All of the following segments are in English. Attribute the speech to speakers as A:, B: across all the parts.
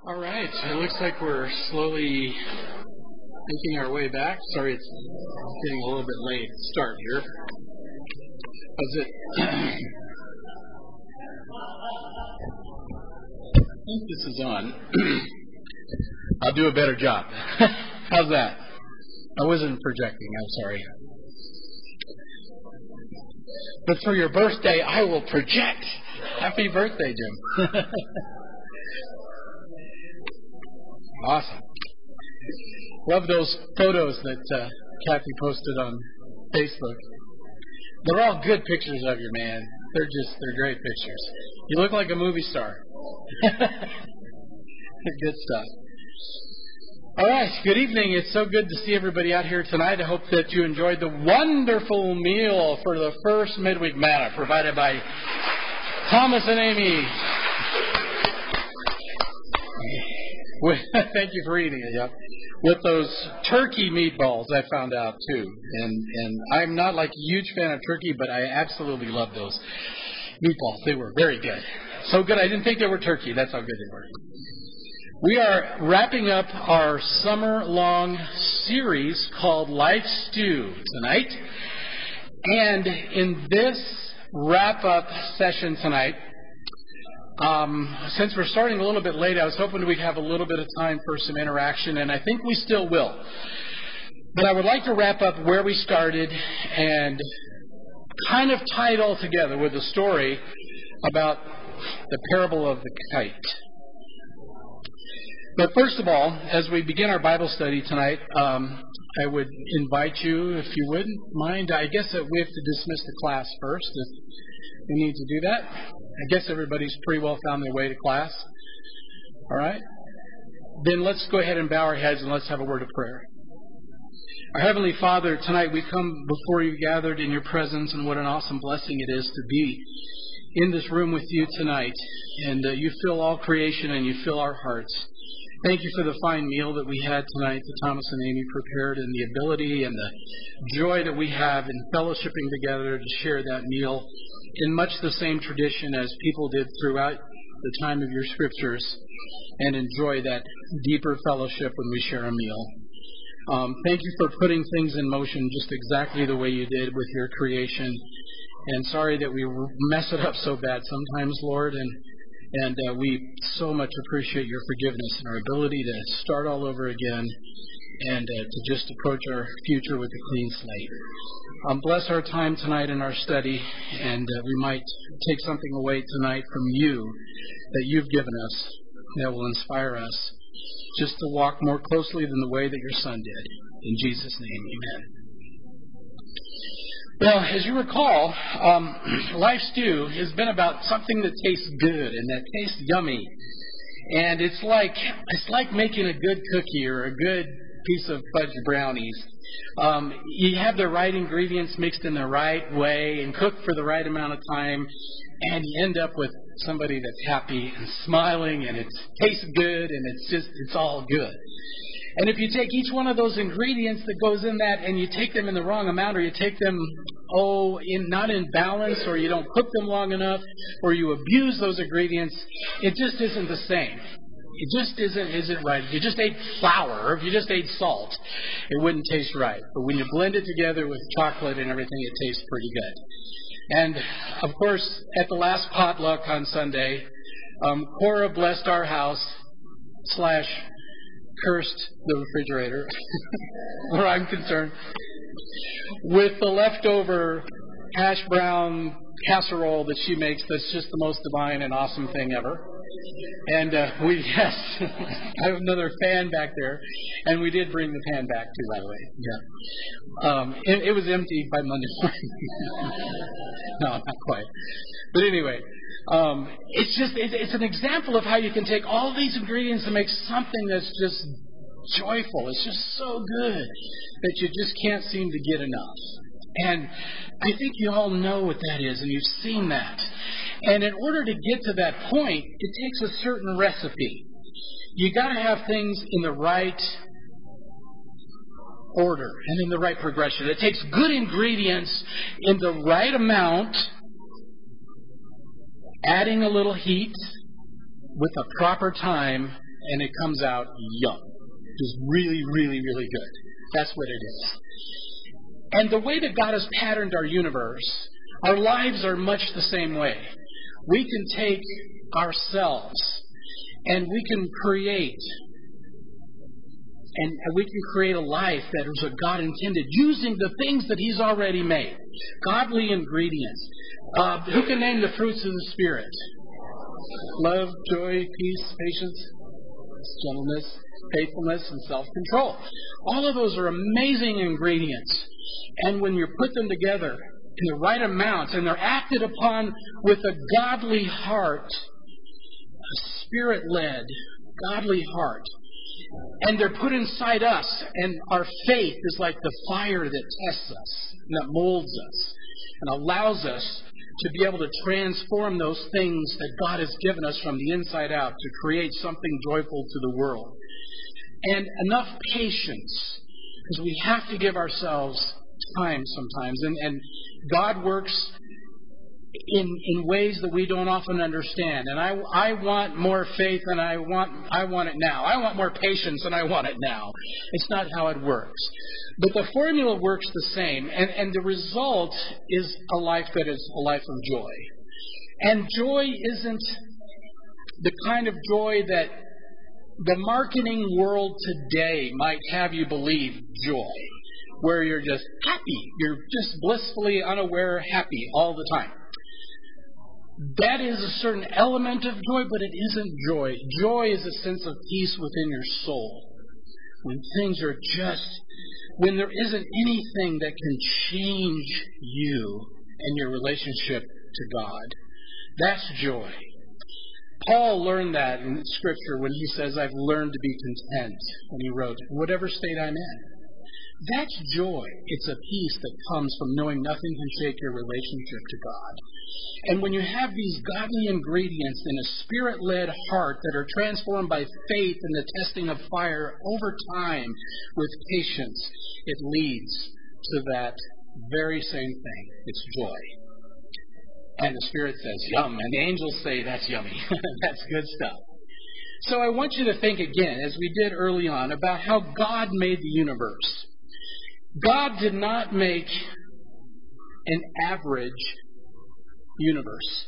A: All right. It looks like we're slowly making our way back. Sorry, it's getting a little bit late start here. How's it? I think this is on. I'll do a better job. How's that? I wasn't projecting. I'm sorry. But for your birthday, I will project. Happy birthday, Jim. Awesome. Love those photos that Kathy posted on Facebook. They're all good pictures of you, man. They're great pictures. You look like a movie star. Good stuff. All right. Good evening. It's so good to see everybody out here tonight. I hope that you enjoyed the wonderful meal for the first midweek manna provided by Thomas and Amy. Thank you for eating it, yeah. With those turkey meatballs, I found out too. And I'm not like a huge fan of turkey, but I absolutely love those meatballs. They were very good. So good, I didn't think they were turkey. That's how good they were. We are wrapping up our summer-long series called Life Stew tonight. And in this wrap-up session tonight, since we're starting a little bit late, I was hoping we'd have a little bit of time for some interaction, and I think we still will. But I would like to wrap up where we started and kind of tie it all together with a story about the parable of the kite. But first of all, as we begin our Bible study tonight, I would invite you, if you wouldn't mind, I guess that we have to dismiss the class first, if we need to do that. I guess everybody's pretty well found their way to class. All right? Then let's go ahead and bow our heads and let's have a word of prayer. Our Heavenly Father, tonight we come before you gathered in your presence, and what an awesome blessing it is to be in this room with you tonight. And you fill all creation and you fill our hearts. Thank you for the fine meal that we had tonight that Thomas and Amy prepared, and the ability and the joy that we have in fellowshipping together to share that meal in much the same tradition as people did throughout the time of your scriptures, and enjoy that deeper fellowship when we share a meal. Thank you for putting things in motion just exactly the way you did with your creation. And sorry that we mess it up so bad sometimes, Lord, and we so much appreciate your forgiveness and our ability to start all over again and to just approach our future with a clean slate. Bless our time tonight in our study, and we might take something away tonight from you that you've given us that will inspire us just to walk more closely than the way that your Son did. In Jesus' name, amen. Well, as you recall, Life Stew has been about something that tastes good and that tastes yummy. And it's like making a good cookie or a good piece of fudge brownies. You have the right ingredients mixed in the right way and cooked for the right amount of time, and you end up with somebody that's happy and smiling, and it tastes good, and it's all good. And if you take each one of those ingredients that goes in that and you take them in the wrong amount, or you take them, not in balance, or you don't cook them long enough, or you abuse those ingredients, it just isn't the same. It just isn't right. If you just ate flour, or if you just ate salt, it wouldn't taste right. But when you blend it together with chocolate and everything, it tastes pretty good. And, of course, at the last potluck on Sunday, Cora blessed our house / cursed the refrigerator, where I'm concerned, with the leftover hash brown casserole that she makes that's just the most divine and awesome thing ever. And I have another fan back there, and we did bring the pan back too, by the way. Yeah. It was empty by Monday morning. No, not quite. But anyway, it's an example of how you can take all these ingredients and make something that's just joyful. It's just so good that you just can't seem to get enough. And I think you all know what that is, and you've seen that. And in order to get to that point, it takes a certain recipe. You got to have things in the right order and in the right progression. It takes good ingredients in the right amount, adding a little heat with a proper time, and it comes out yum. Just really, really, really good. That's what it is. And the way that God has patterned our universe, our lives are much the same way. We can take ourselves and we can create a life that is what God intended using the things that He's already made. Godly ingredients. Who can name the fruits of the Spirit? Love, joy, peace, patience, gentleness, faithfulness, and self-control. All of those are amazing ingredients. And when you put them together in the right amount and they're acted upon with a godly heart, a Spirit-led, godly heart, and they're put inside us, and our faith is like the fire that tests us, and that molds us, and allows us to be able to transform those things that God has given us from the inside out to create something joyful to the world. And enough patience, because we have to give ourselves time sometimes. And God works in ways that we don't often understand. And I want more faith and I want it now. I want more patience and I want it now. It's not how it works. But the formula works the same. And the result is a life that is a life of joy. And joy isn't the kind of joy that the marketing world today might have you believe joy, where you're just happy. You're just blissfully unaware, happy all the time. That is a certain element of joy, but it isn't joy. Joy is a sense of peace within your soul. When things are when there isn't anything that can change you and your relationship to God. That's joy. Paul learned that in Scripture when he says, I've learned to be content, when he wrote, in whatever state I'm in. That's joy. It's a peace that comes from knowing nothing can shake your relationship to God. And when you have these godly ingredients in a Spirit-led heart that are transformed by faith and the testing of fire over time with patience, it leads to that very same thing. It's joy. And the Spirit says, yum. And the angels say, that's yummy. That's good stuff. So I want you to think again, as we did early on, about how God made the universe. God did not make an average universe.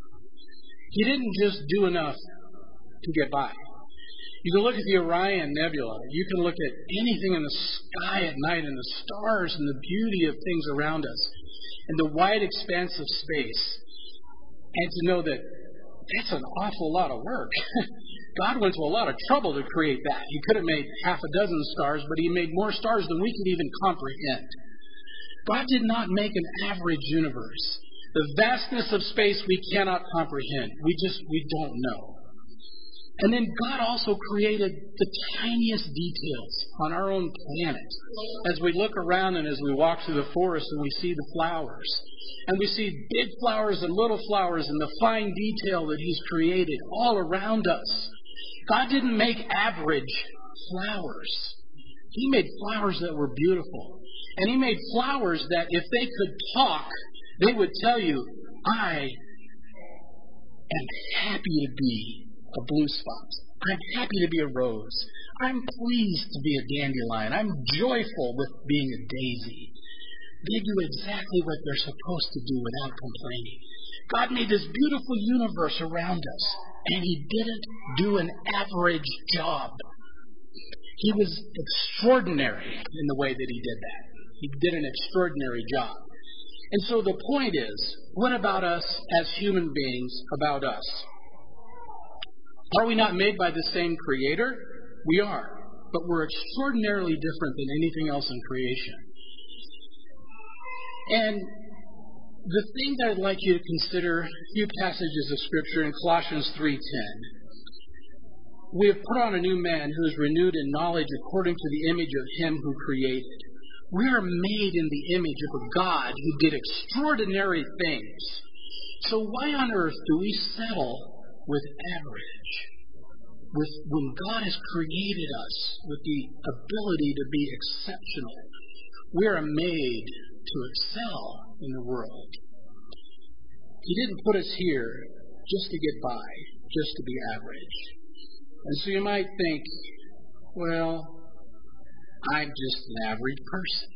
A: He didn't just do enough to get by. You can look at the Orion Nebula. You can look at anything in the sky at night and the stars and the beauty of things around us and the wide expanse of space. And to know that that's an awful lot of work. God went to a lot of trouble to create that. He could have made half a dozen stars, but He made more stars than we could even comprehend. God did not make an average universe. The vastness of space we cannot comprehend. We don't know. And then God also created the tiniest details on our own planet. As we look around and as we walk through the forest and we see the flowers, and we see big flowers and little flowers and the fine detail that He's created all around us. God didn't make average flowers. He made flowers that were beautiful. And He made flowers that if they could talk, they would tell you, I am happy to be a blue spot. I'm happy to be a rose. I'm pleased to be a dandelion. I'm joyful with being a daisy. They do exactly what they're supposed to do without complaining. God made this beautiful universe around us, and He didn't do an average job. He was extraordinary in the way that He did that. He did an extraordinary job. And so the point is, what about us as human beings, about us? Are we not made by the same Creator? We are. But we're extraordinarily different than anything else in creation. And the thing that I'd like you to consider, a few passages of Scripture in Colossians 3:10. We have put on a new man who is renewed in knowledge according to the image of Him who created. We are made in the image of a God who did extraordinary things. So why on earth do we settle with average? When God has created us with the ability to be exceptional, we are made to excel in the world. He didn't put us here just to get by, just to be average. And so you might think, well, I'm just an average person.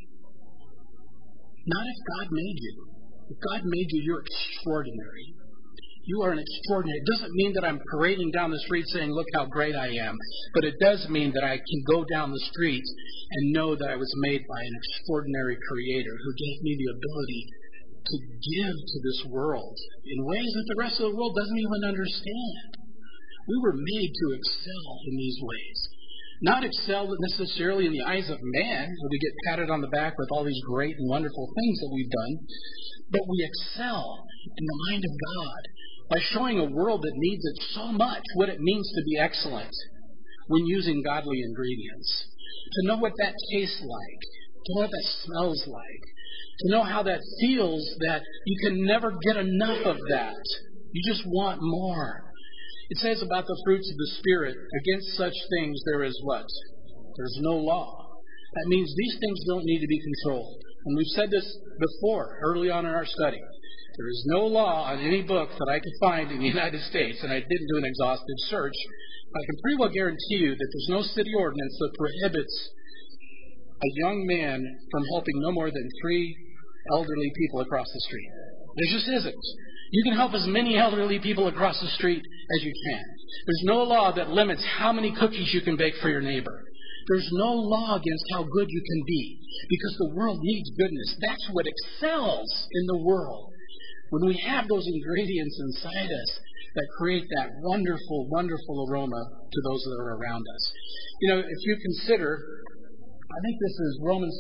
A: Not if God made you. If God made you, you're extraordinary. You are an extraordinary. It doesn't mean that I'm parading down the street saying, look how great I am. But it does mean that I can go down the street and know that I was made by an extraordinary Creator who gave me the ability to give to this world in ways that the rest of the world doesn't even understand. We were made to excel in these ways. Not excel necessarily in the eyes of man, where we get patted on the back with all these great and wonderful things that we've done, but we excel in the mind of God by showing a world that needs it so much what it means to be excellent when using godly ingredients. To know what that tastes like, to know what that smells like, to know how that feels, that you can never get enough of that. You just want more. It says about the fruits of the Spirit, against such things there is what? There's no law. That means these things don't need to be controlled. And we've said this before, early on in our study. There is no law on any book that I could find in the United States, and I didn't do an exhaustive search. I can pretty well guarantee you that there's no city ordinance that prohibits a young man from helping no more than 3 elderly people across the street. There just isn't. You can help as many elderly people across the street as you can. There's no law that limits how many cookies you can bake for your neighbor. There's no law against how good you can be, because the world needs goodness. That's what excels in the world. When we have those ingredients inside us that create that wonderful, wonderful aroma to those that are around us. You know, if you consider, I think this is Romans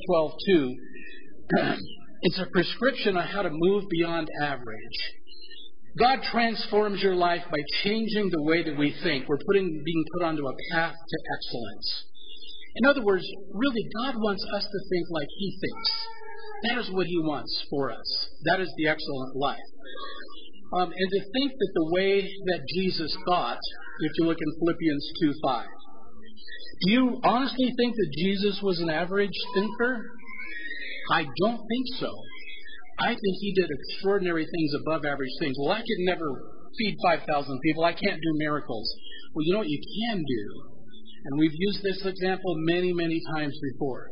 A: 12:2. It's a prescription on how to move beyond average. God transforms your life by changing the way that we think. We're being put onto a path to excellence. In other words, really, God wants us to think like He thinks. That is what He wants for us. That is the excellent life. And to think that the way that Jesus thought, if you look in Philippians 2:5, do you honestly think that Jesus was an average thinker? I don't think so. I think He did extraordinary things above average things. Well, I could never feed 5,000 people. I can't do miracles. Well, you know what you can do? And we've used this example many, many times before.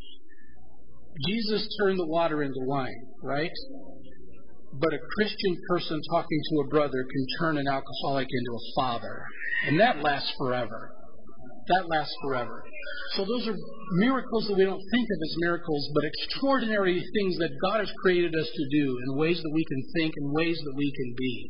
A: Jesus turned the water into wine, right? But a Christian person talking to a brother can turn an alcoholic into a father. And that lasts forever. That lasts forever. So those are miracles that we don't think of as miracles, but extraordinary things that God has created us to do in ways that we can think, in ways that we can be.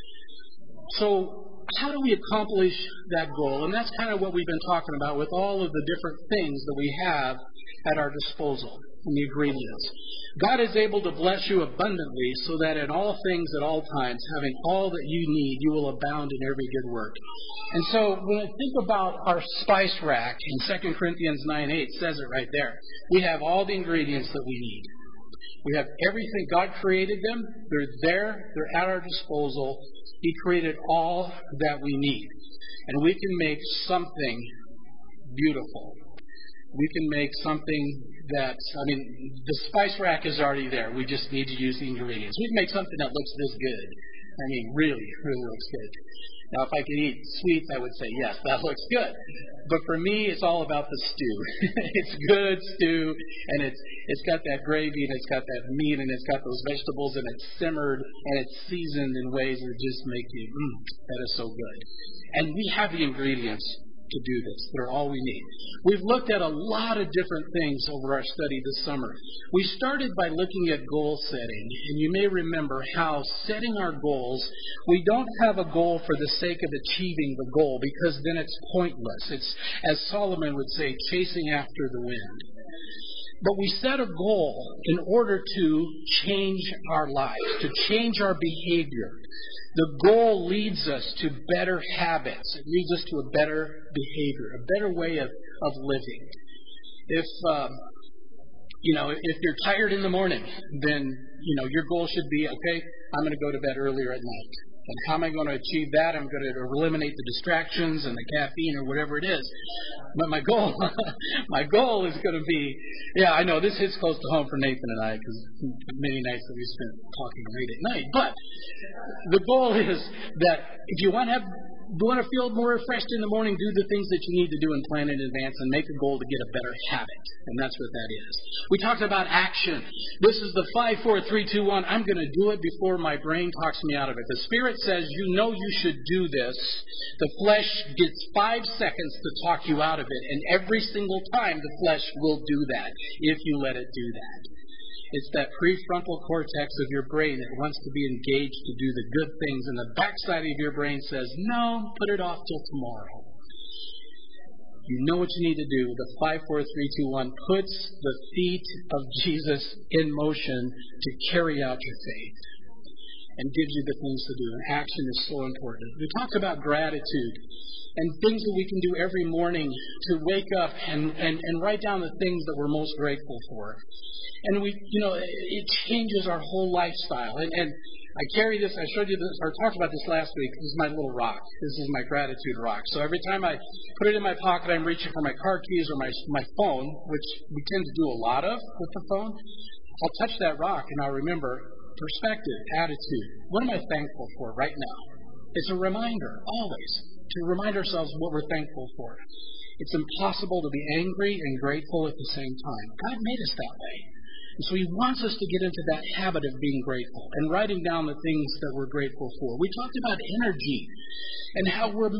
A: So how do we accomplish that goal? And that's kind of what we've been talking about with all of the different things that we have at our disposal, and the ingredients. God is able to bless you abundantly so that in all things at all times, having all that you need, you will abound in every good work. And so when I think about our spice rack in 2 Corinthians 9:8, says it right there. We have all the ingredients that we need. We have everything. God created them. They're there. They're at our disposal. He created all that we need. And we can make something beautiful. We can make something that, the spice rack is already there. We just need to use the ingredients. We can make something that looks this good. Really, really looks good. Now, if I could eat sweets, I would say, yes, that looks good. But for me, it's all about the stew. It's good stew, and it's got that gravy, and it's got that meat, and it's got those vegetables, and it's simmered, and it's seasoned in ways that just make you, that is so good. And we have the ingredients to do this. They're all we need. We've looked at a lot of different things over our study this summer. We started by looking at goal setting, and you may remember how setting our goals, we don't have a goal for the sake of achieving the goal, because then it's pointless. It's, as Solomon would say, chasing after the wind. But we set a goal in order to change our lives, to change our behavior. The goal leads us to better habits. It leads us to a better behavior, a better way of living. If you're tired in the morning, then, your goal should be, okay, I'm going to go to bed earlier at night. And how am I going to achieve that? I'm going to eliminate the distractions and the caffeine or whatever it is. But my goal is going to be, I know this hits close to home for Nathan and I, because many nights that we spent talking late at night. But the goal is that if you want to have You want to feel more refreshed in the morning, do the things that you need to do and plan in advance and make a goal to get a better habit. And that's what that is. We talked about action. This is the 5, 4, 3, 2, 1. I'm going to do it before my brain talks me out of it. The Spirit says you know you should do this. The flesh gets 5 seconds to talk you out of it. And every single time the flesh will do that if you let it do that. It's that prefrontal cortex of your brain that wants to be engaged to do the good things, and the backside of your brain says, no, put it off till tomorrow. You know what you need to do. The 5, 4, 3, 2, 1 puts the feet of Jesus in motion to carry out your faith and gives you the things to do. And action is so important. We talked about gratitude and things that we can do every morning to wake up and write down the things that we're most grateful for. And it changes our whole lifestyle. And I carry this, I showed you this, or talked about this last week. This is my little rock. This is my gratitude rock. So every time I put it in my pocket, I'm reaching for my car keys or my phone, which we tend to do a lot of with the phone. I'll touch that rock and I'll remember perspective, attitude. What am I thankful for right now? It's a reminder, always, to remind ourselves what we're thankful for. It's impossible to be angry and grateful at the same time. God made us that way. And so He wants us to get into that habit of being grateful and writing down the things that we're grateful for. We talked about energy and how we're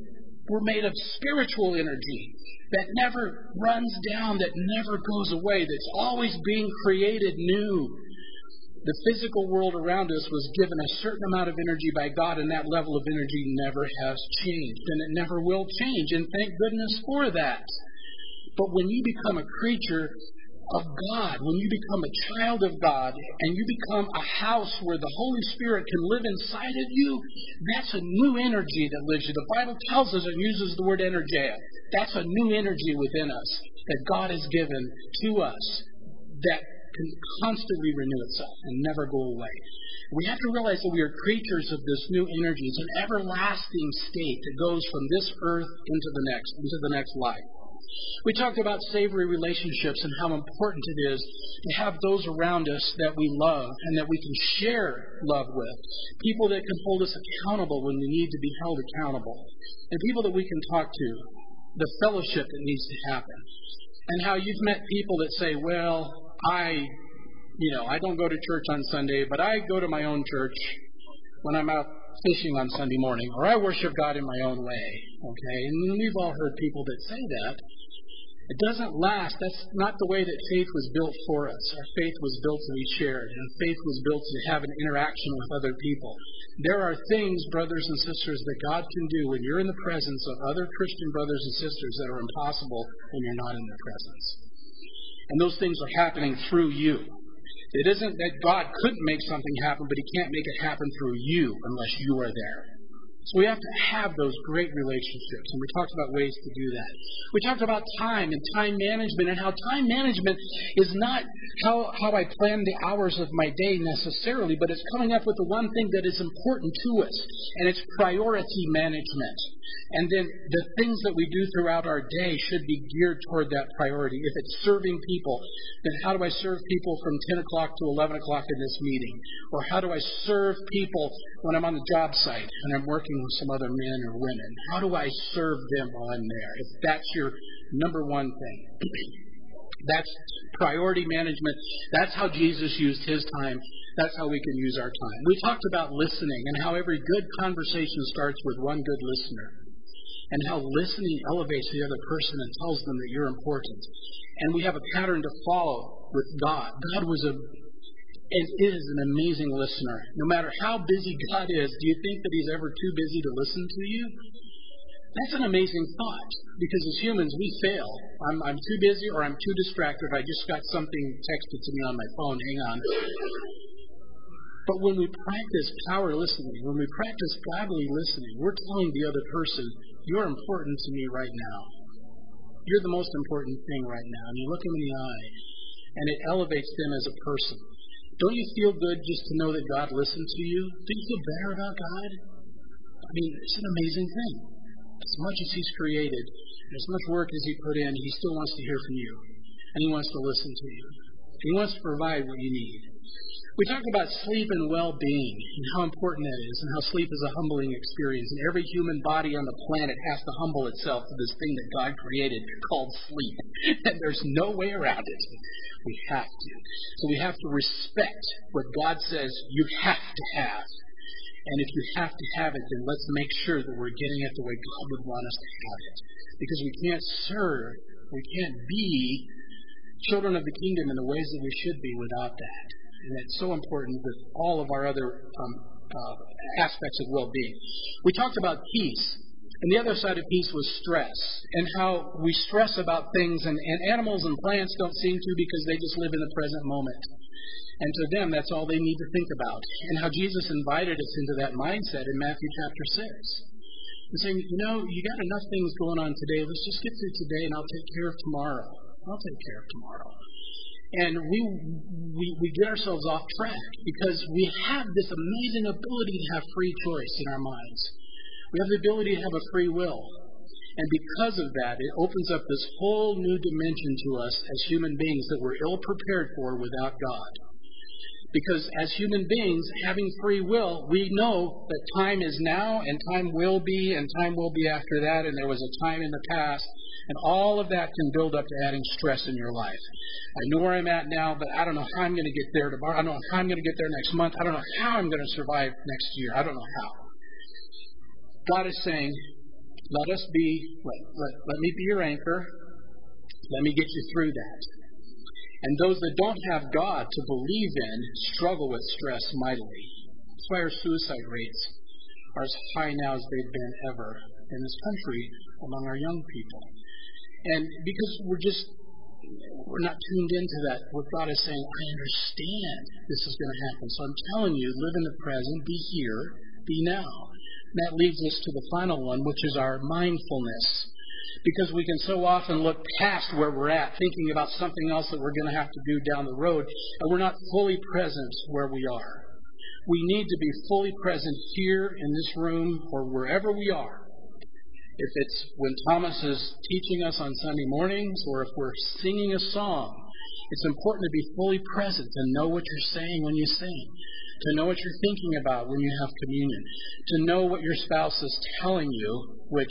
A: made of spiritual energy that never runs down, that never goes away, that's always being created new. The physical world around us was given a certain amount of energy by God, and that level of energy never has changed, and it never will change, and thank goodness for that. But when you become a creature of God, when you become a child of God, and you become a house where the Holy Spirit can live inside of you, that's a new energy that lives you. The Bible tells us and uses the word energeia. That's a new energy within us that God has given to us that can constantly renew itself and never go away. We have to realize that we are creatures of this new energy. It's an everlasting state that goes from this earth into the next life. We talked about savory relationships and how important it is to have those around us that we love and that we can share love with. People that can hold us accountable when we need to be held accountable. And people that we can talk to. The fellowship that needs to happen. And how you've met people that say, well, I don't go to church on Sunday, but I go to my own church when I'm out fishing on Sunday morning, or I worship God in my own way. Okay, and we've all heard people that say that. It doesn't last. That's not the way that faith was built for us. Our faith was built to be shared, and faith was built to have an interaction with other people. There are things, brothers and sisters, that God can do when you're in the presence of other Christian brothers and sisters that are impossible when you're not in their presence. And those things are happening through you. It isn't that God couldn't make something happen, but He can't make it happen through you unless you are there. So we have to have those great relationships, and we talked about ways to do that. We talked about time and time management, and how time management is not how I plan the hours of my day necessarily, but it's coming up with the one thing that is important to us, and it's priority management. And then the things that we do throughout our day should be geared toward that priority. If it's serving people, then how do I serve people from 10 o'clock to 11 o'clock in this meeting? Or how do I serve people when I'm on the job site and I'm working with some other men or women? How do I serve them while I'm there? If that's your number one thing. That's priority management. That's how Jesus used His time. That's how we can use our time. We talked about listening and how every good conversation starts with one good listener. And how listening elevates the other person and tells them that you're important. And we have a pattern to follow with God. God is an amazing listener. No matter how busy God is, do you think that He's ever too busy to listen to you? That's an amazing thought. Because as humans, we fail. I'm too busy or I'm too distracted. I just got something texted to me on my phone. Hang on. But when we practice power listening, when we practice godly listening, we're telling the other person, you're important to me right now. You're the most important thing right now. And you look them in the eye, and it elevates them as a person. Don't you feel good just to know that God listens to you? Do you feel better about God? I mean, it's an amazing thing. As much as He's created, and as much work as He put in, He still wants to hear from you. And He wants to listen to you. He wants to provide what you need. We talked about sleep and well-being and how important that is and how sleep is a humbling experience. And every human body on the planet has to humble itself to this thing that God created called sleep. And there's no way around it. We have to. So we have to respect what God says you have to have. And if you have to have it, then let's make sure that we're getting it the way God would want us to have it. Because we can't serve, we can't be children of the kingdom in the ways that we should be without that. And it's so important with all of our other aspects of well-being. We talked about peace. And the other side of peace was stress. And how we stress about things. And animals and plants don't seem to because they just live in the present moment. And to them, that's all they need to think about. And how Jesus invited us into that mindset in Matthew chapter 6. And saying, you got enough things going on today. Let's just get through today and I'll take care of tomorrow. I'll take care of tomorrow. And we get ourselves off track because we have this amazing ability to have free choice in our minds. We have the ability to have a free will. And because of that, it opens up this whole new dimension to us as human beings that we're ill-prepared for without God. Because as human beings, having free will, we know that time is now and time will be and time will be after that. And there was a time in the past. And all of that can build up to adding stress in your life. I know where I'm at now, but I don't know how I'm going to get there tomorrow. I don't know how I'm going to get there next month. I don't know how I'm going to survive next year. I don't know how. God is saying, let me be your anchor. Let me get you through that. And those that don't have God to believe in struggle with stress mightily. That's why our suicide rates are as high now as they've been ever in this country among our young people. And because we're not tuned into that, what God is saying, I understand this is going to happen. So I'm telling you, live in the present, be here, be now. And that leads us to the final one, which is our mindfulness. Because we can so often look past where we're at, thinking about something else that we're going to have to do down the road, and we're not fully present where we are. We need to be fully present here in this room or wherever we are. If it's when Thomas is teaching us on Sunday mornings or if we're singing a song, it's important to be fully present and know what you're saying when you sing, to know what you're thinking about when you have communion, to know what your spouse is telling you, which,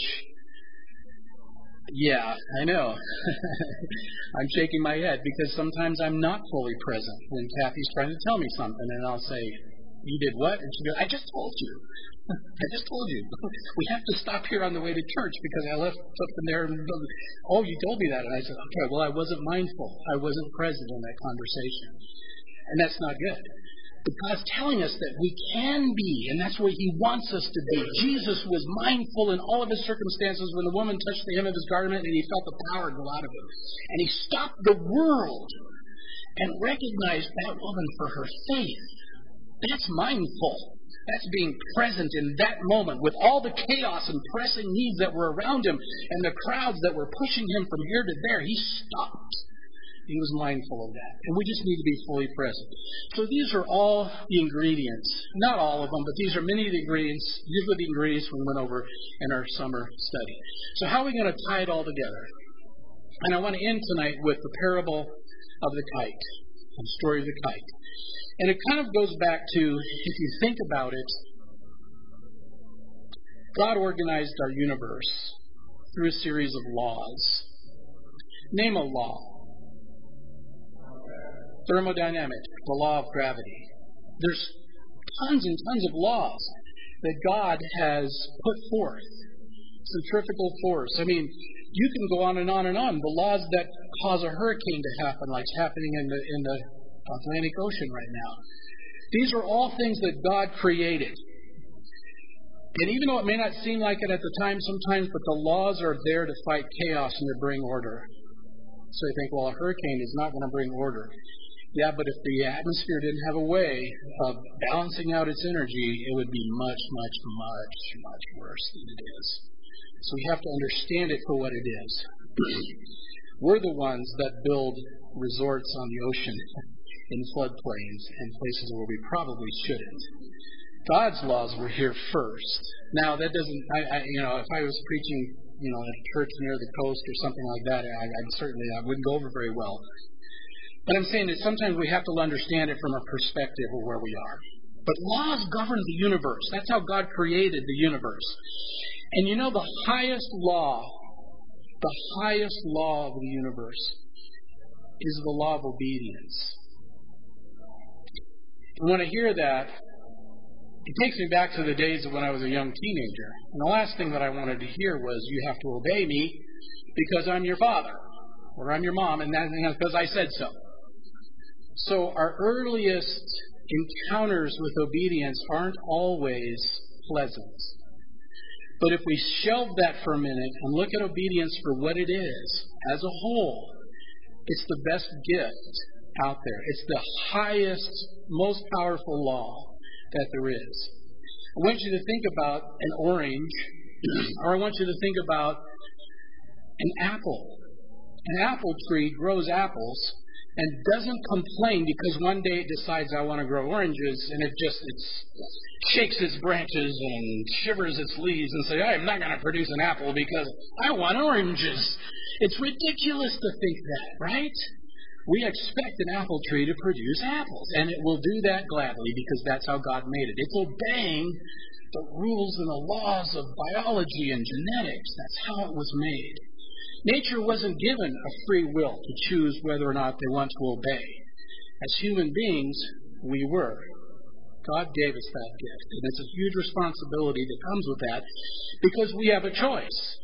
A: yeah, I know. I'm shaking my head because sometimes I'm not fully present when Kathy's trying to tell me something and I'll say, you did what? And she goes, I just told you. I just told you. We have to stop here on the way to church because I left something there. Oh, you told me that. And I said, okay, well, I wasn't mindful. I wasn't present in that conversation. And that's not good. But God's telling us that we can be, and that's what He wants us to be. Jesus was mindful in all of His circumstances when the woman touched the hem of His garment and He felt the power go out of Him. And He stopped the world and recognized that woman for her faith. That's mindful. That's being present in that moment with all the chaos and pressing needs that were around him and the crowds that were pushing him from here to there. He stopped. He was mindful of that. And we just need to be fully present. So these are all the ingredients. Not all of them, but these are many of the ingredients. These were the ingredients we went over in our summer study. So how are we going to tie it all together? And I want to end tonight with the parable of the kite, the story of the kite. And it kind of goes back to, if you think about it, God organized our universe through a series of laws. Name a law. Thermodynamics, the law of gravity. There's tons and tons of laws that God has put forth. Centrifugal force. I mean, you can go on and on and on. The laws that cause a hurricane to happen, like it's happening in the Atlantic Ocean right now. These are all things that God created. And even though it may not seem like it at the time sometimes, but the laws are there to fight chaos and to bring order. So you think, well, a hurricane is not going to bring order. Yeah, but if the atmosphere didn't have a way of balancing out its energy, it would be much, much, much, much worse than it is. So we have to understand it for what it is. We're the ones that build resorts on the ocean in floodplains and places where we probably shouldn't. God's laws were here first. Now, that doesn't, if I was preaching, at a church near the coast or something like that, I wouldn't go over very well. But I'm saying that sometimes we have to understand it from a perspective of where we are. But laws govern the universe. That's how God created the universe. And you know, the highest law of the universe is the law of obedience. And when I hear that, it takes me back to the days of when I was a young teenager. And the last thing that I wanted to hear was, you have to obey me because I'm your father or I'm your mom, and that's because I said so. So our earliest encounters with obedience aren't always pleasant. But if we shelve that for a minute and look at obedience for what it is, as a whole, it's the best gift out there. It's the highest, most powerful law that there is. I want you to think about an orange, or I want you to think about an apple. An apple tree grows apples and doesn't complain because one day it decides, I want to grow oranges, and it shakes its branches and shivers its leaves and say, I'm not going to produce an apple because I want oranges. It's ridiculous to think that, right? We expect an apple tree to produce apples, and it will do that gladly because that's how God made it. It's obeying the rules and the laws of biology and genetics. That's how it was made. Nature wasn't given a free will to choose whether or not they want to obey. As human beings, we were. God gave us that gift, and it's a huge responsibility that comes with that because we have a choice.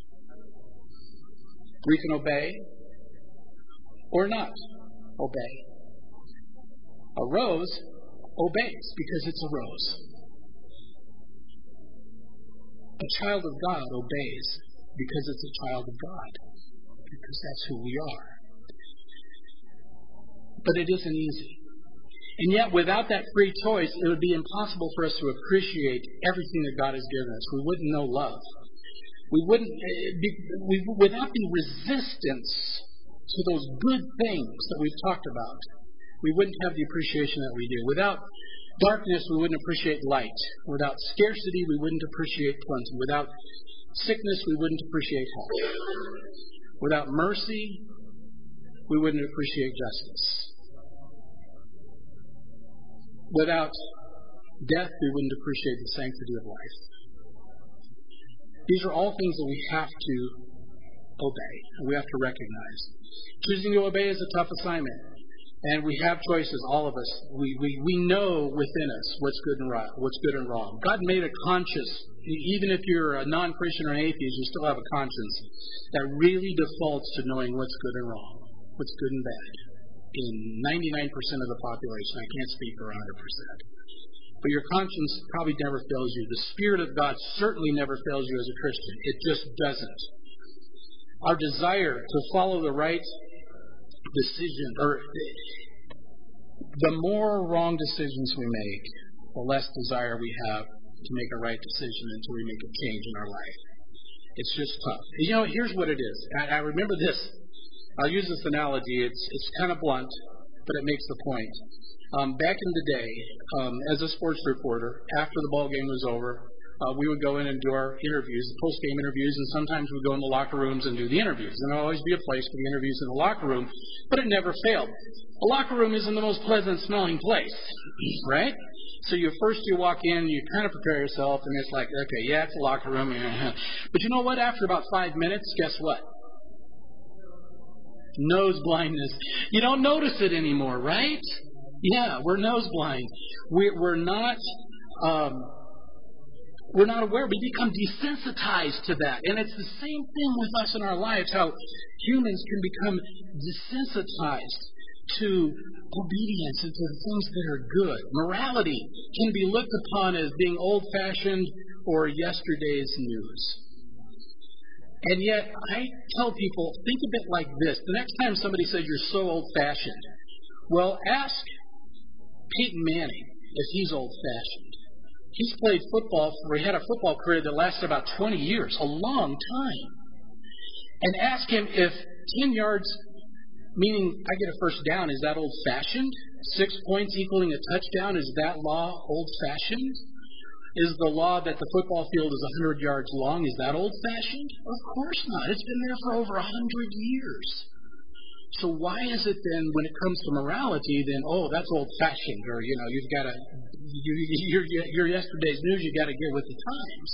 A: We can obey or not obey. A rose obeys because it's a rose. A child of God obeys because it's a child of God, because that's who we are. But it isn't easy. And yet, without that free choice, it would be impossible for us to appreciate everything that God has given us. We wouldn't know love. Without the resistance to those good things that we've talked about, we wouldn't have the appreciation that we do. Without darkness, we wouldn't appreciate light. Without scarcity, we wouldn't appreciate plenty. Without sickness, we wouldn't appreciate health. Without mercy, we wouldn't appreciate justice. Without death, we wouldn't appreciate the sanctity of life. These are all things that we have to obey, and we have to recognize. Choosing to obey is a tough assignment, and we have choices, all of us. We know within us what's good and wrong. God made a conscience. Even if you're a non-Christian or an atheist, you still have a conscience that really defaults to knowing what's good and wrong, what's good and bad. In 99% of the population, I can't speak for 100%. But your conscience probably never fails you. The Spirit of God certainly never fails you as a Christian. It just doesn't. Our desire to follow the right decision, or the more wrong decisions we make, the less desire we have to make a right decision until we make a change in our life. It's just tough. You know, here's what it is. I remember this. I'll use this analogy. It's kind of blunt, but it makes the point. Back in the day, as a sports reporter, after the ball game was over, we would go in and do our interviews, post-game interviews, and sometimes we'd go in the locker rooms and do the interviews. And there would always be a place for the interviews in the locker room, but it never failed. A locker room isn't the most pleasant-smelling place, right? So you walk in, you kind of prepare yourself, and it's like, okay, yeah, it's a locker room. But you know what? After about 5 minutes, guess what? Nose blindness. You don't notice it anymore, right? Yeah, we're nose blind. We're not aware. We become desensitized to that. And it's the same thing with us in our lives, how humans can become desensitized to obedience and to the things that are good. Morality can be looked upon as being old-fashioned or yesterday's news. And yet, I tell people, think of it like this. The next time somebody says you're so old-fashioned, well, ask Peyton Manning if he's old-fashioned. He's played football, he had a football career that lasted about 20 years, a long time. And ask him if 10 yards, meaning I get a first down, is that old-fashioned? 6 points equaling a touchdown, is that law old-fashioned? Is the law that the football field is 100 yards long, is that old-fashioned? Of course not. It's been there for over 100 years. So why is it then, when it comes to morality, then, that's old-fashioned, or, you've got to, you're yesterday's news, you've got to get with the times.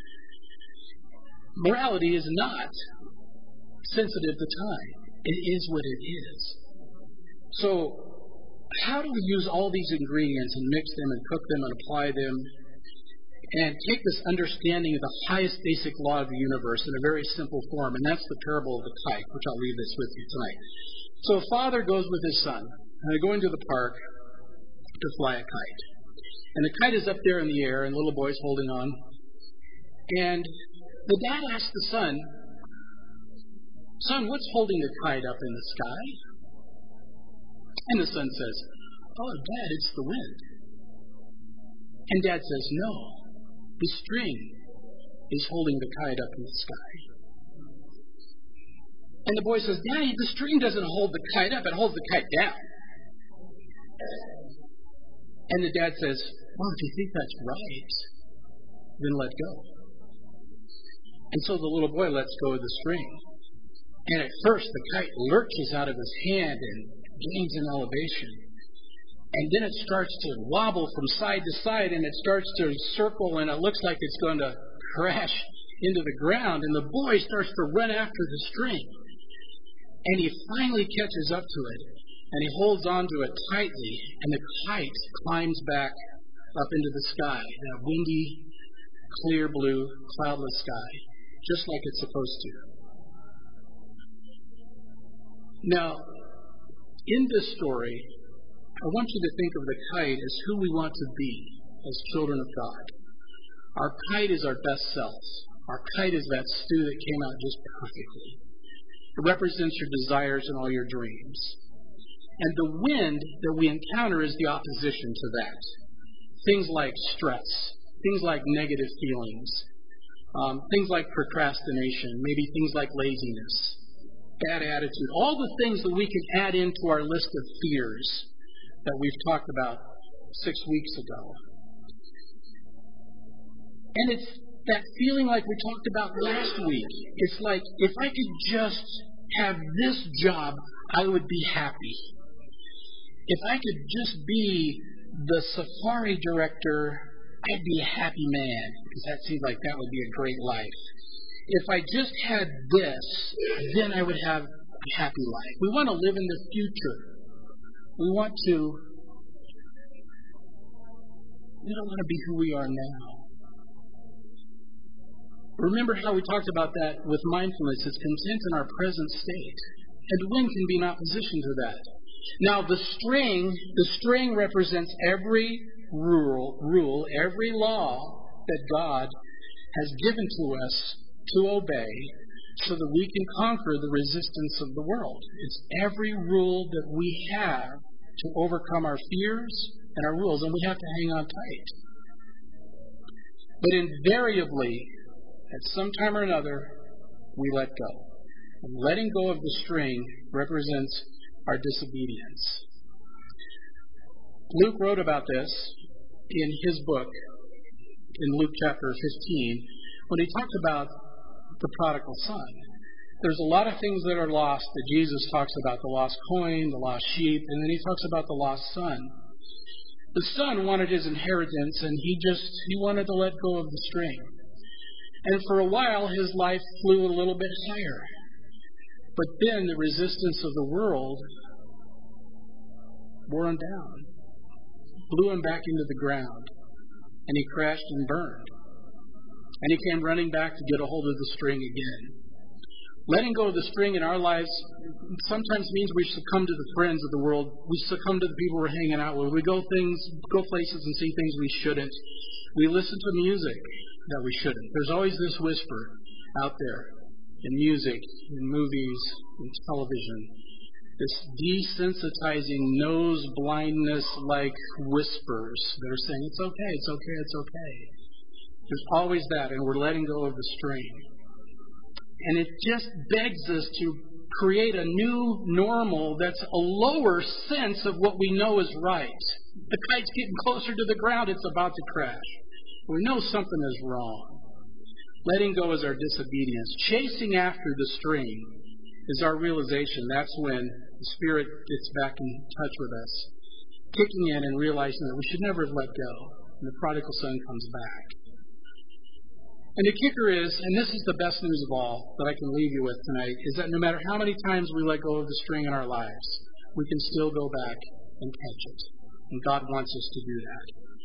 A: Morality is not sensitive to time. It is what it is. So how do we use all these ingredients and mix them and cook them and apply them and take this understanding of the highest basic law of the universe in a very simple form? And that's the parable of the kite, which I'll leave this with you tonight. So a father goes with his son, and they go into the park to fly a kite. And the kite is up there in the air, and the little boy's holding on. And the dad asks the son, "Son, what's holding the kite up in the sky?" And the son says, "Oh, Dad, it's the wind." And Dad says, "No, the string is holding the kite up in the sky." And the boy says, "Daddy, the string doesn't hold the kite up, it holds the kite down." And the dad says, "Well, if you think that's right, then let go." And so the little boy lets go of the string. And at first, the kite lurches out of his hand and gains in elevation. And then it starts to wobble from side to side, and it starts to circle, and it looks like it's going to crash into the ground. And the boy starts to run after the string. And he finally catches up to it, and he holds on to it tightly, and the kite climbs back up into the sky, that windy, clear blue, cloudless sky, just like it's supposed to. Now, in this story, I want you to think of the kite as who we want to be as children of God. Our kite is our best selves. Our kite is that stew that came out just perfectly. It represents your desires and all your dreams. And the wind that we encounter is the opposition to that. Things like stress, things like negative feelings, things like procrastination, maybe things like laziness, bad attitude, all the things that we can add into our list of fears that we've talked about 6 weeks ago. And it's that feeling like we talked about last week. It's like, if I could just have this job, I would be happy. If I could just be the safari director, I'd be a happy man, because that seems like that would be a great life. If I just had this, then I would have a happy life. We want to live in the future. We don't want to be who we are now. Remember how we talked about that with mindfulness. It's content in our present state. And the wind can be in opposition to that. Now, the string represents every rule, every law that God has given to us to obey so that we can conquer the resistance of the world. It's every rule that we have to overcome our fears and our rules, and we have to hang on tight. But invariably, at some time or another, we let go. And letting go of the string represents our disobedience. Luke wrote about this in his book, in Luke chapter 15, when he talks about the prodigal son. There's a lot of things that are lost that Jesus talks about: the lost coin, the lost sheep, and then he talks about the lost son. The son wanted his inheritance, and he wanted to let go of the string. And for a while, his life flew a little bit higher. But then the resistance of the world wore him down, blew him back into the ground, and he crashed and burned. And he came running back to get a hold of the string again. Letting go of the string in our lives sometimes means we succumb to the friends of the world. We succumb to the people we're hanging out with. We go places and see things we shouldn't. We listen to music that we shouldn't. There's always this whisper out there in music, in movies, in television. This desensitizing nose blindness like whispers that are saying, it's okay, it's okay, it's okay. There's always that, and we're letting go of the string. And it just begs us to create a new normal that's a lower sense of what we know is right. The kite's getting closer to the ground, it's about to crash. We know something is wrong. Letting go is our disobedience. Chasing after the string is our realization. That's when The Spirit gets back in touch with us, kicking in and realizing that we should never have let go. And the prodigal son comes back. And the kicker is, and this is the best news of all that I can leave you with tonight, is that no matter how many times we let go of the string in our lives, we can still go back and catch it. And God wants us to do that.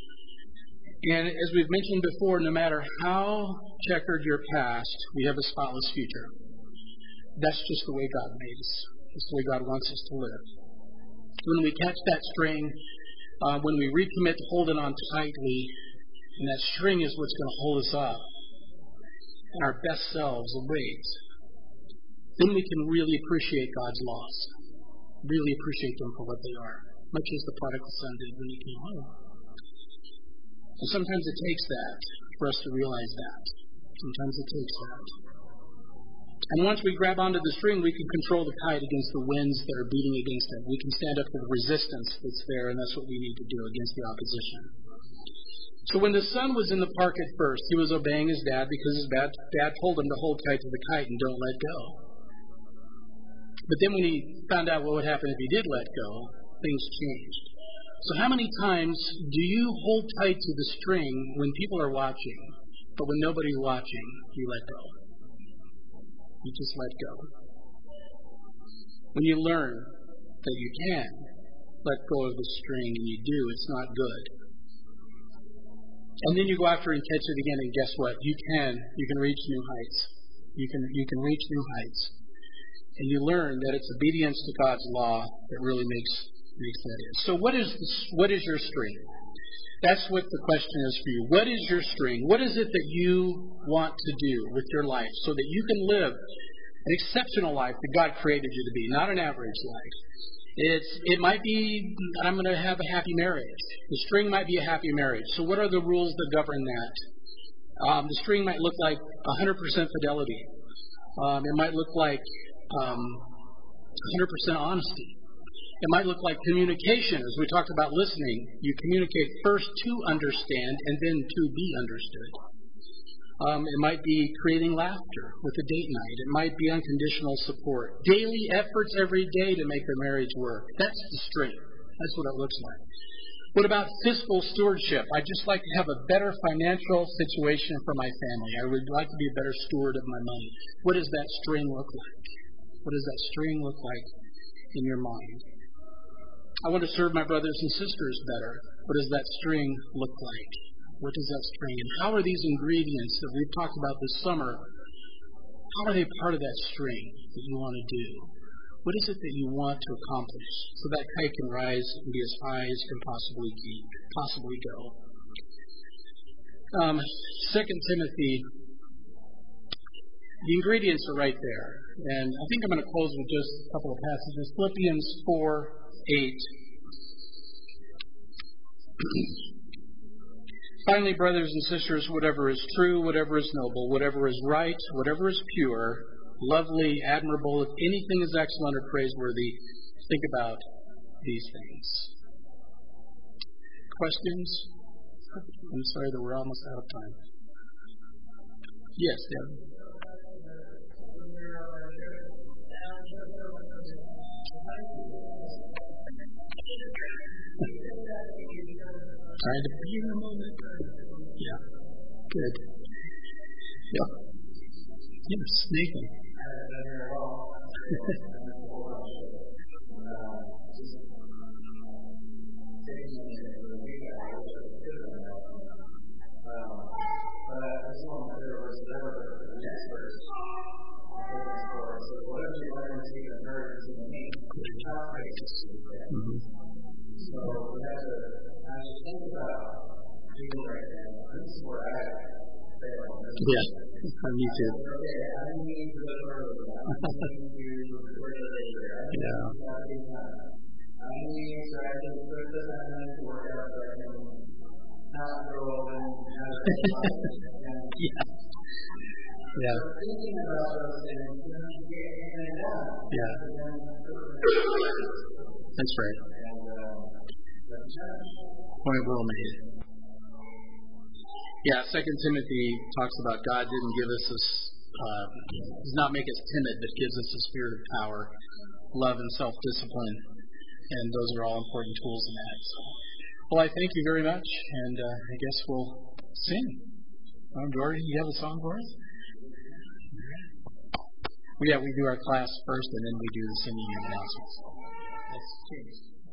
A: And as we've mentioned before, no matter how checkered your past, we have a spotless future. That's just the way God made us. That's the way God wants us to live. When we catch that string, when we recommit to holding on tightly, and that string is what's going to hold us up, and our best selves await, then we can really appreciate God's laws. Really appreciate them for what they are, much as the prodigal son did when he came home. And sometimes it takes that for us to realize that. Sometimes it takes that. And once we grab onto the string, we can control the kite against the winds that are beating against it. We can stand up to the resistance that's there, and that's what we need to do against the opposition. So when the son was in the park at first, he was obeying his dad because his dad told him to hold tight to the kite and don't let go. But then when he found out what would happen if he did let go, things changed. So how many times do you hold tight to the string when people are watching, but when nobody's watching, you let go? You just let go. When you learn that you can let go of the string and you do, it's not good. And then you go after and catch it again, and guess what? You can reach new heights. You can reach new heights. And you learn that it's obedience to God's law that really makes that is. So what is your string? That's what the question is for you. What is your string? What is it that you want to do with your life so that you can live an exceptional life that God created you to be, not an average life? It might be, I'm going to have a happy marriage. The string might be a happy marriage. So what are the rules that govern that? The string might look like 100% fidelity. It might look like 100% honesty. It might look like communication, as we talked about listening. You communicate first to understand and then to be understood. It might be creating laughter with a date night. It might be unconditional support. Daily efforts every day to make the marriage work. That's the string. That's what it looks like. What about fiscal stewardship? I'd just like to have a better financial situation for my family. I would like to be a better steward of my money. What does that string look like? What does that string look like in your mind? I want to serve my brothers and sisters better. What does that string look like? What does that string? And how are these ingredients that we've talked about this summer, how are they part of that string that you want to do? What is it that you want to accomplish so that kite can rise and be as high as it can possibly go? 2 Timothy, the ingredients are right there. And I think I'm going to close with just a couple of passages. Philippians 4:8. Finally, brothers and sisters, whatever is true, whatever is noble, whatever is right, whatever is pure, lovely, admirable, if anything is excellent or praiseworthy, think about these things. Questions? I'm sorry that we're almost out of time. Yes, Deb. Trying to be in a moment. Yeah. Good. Yeah. You're sneaking. Yeah, me too. Yeah. Yeah. Yeah. That's right. Point well made. Yeah, 2 Timothy talks about God didn't give us this, does not make us timid, but gives us a spirit of power, love and self-discipline. And those are all important tools in that. So, well, I thank you very much, and I guess we'll sing. Dory, you have a song for us? We do our class first, and then we do the singing and announcements. Let's change.